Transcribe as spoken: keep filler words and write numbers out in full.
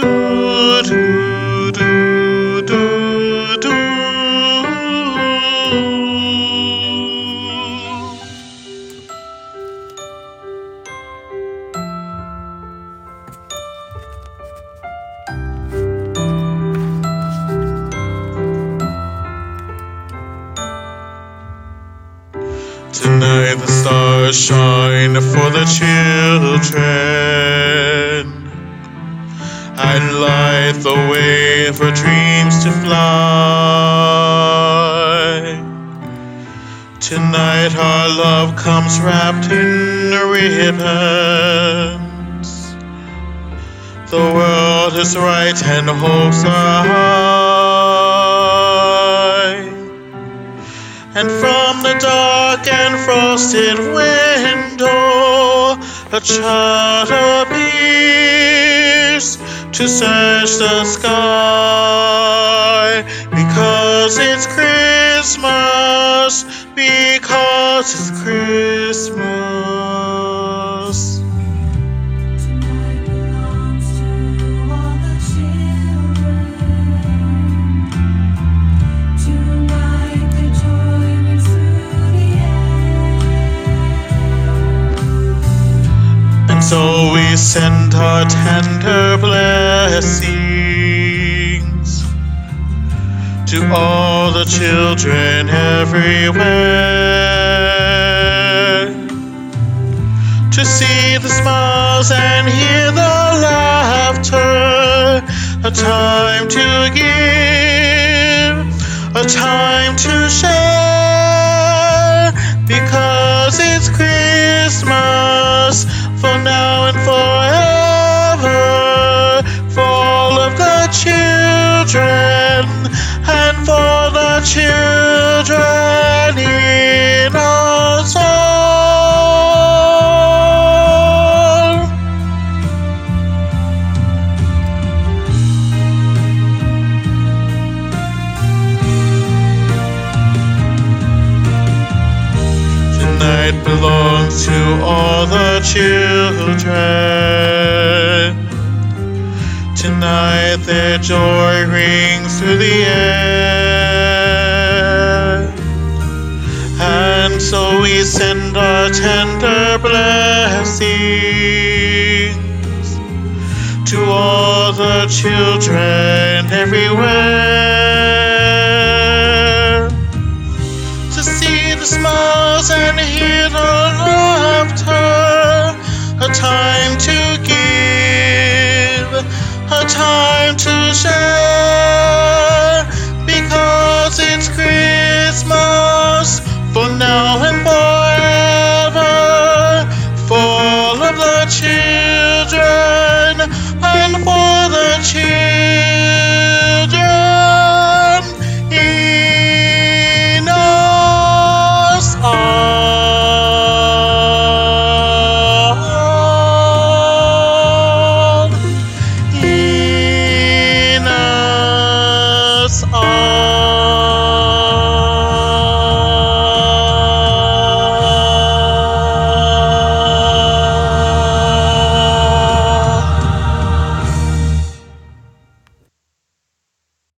Do, do, do, do, do. Tonight the stars shine for the children and light the way for dreams to fly. Tonight our love comes wrapped in ribbons. The world is right and hopes are high. And from the dark and frosted window, a child appears to search the sky. Because it's Christmas, because it's Christmas. Tonight belongs to all the children. Tonight the joy rings through the air. And so we send our tender blessings to all the children everywhere, to see the smiles and hear the laughter, a time to give, a time to share, because it's Christmas for now and forever, for all of the children and for the children in us all. Tonight belongs to all the children. Tonight their joy rings through the air. And so we send our tender blessings to all the children everywhere, to see the smiles and hear the laughter, a time to give, a time to share, because it's Christmas for now and forever, for all of the children and for the children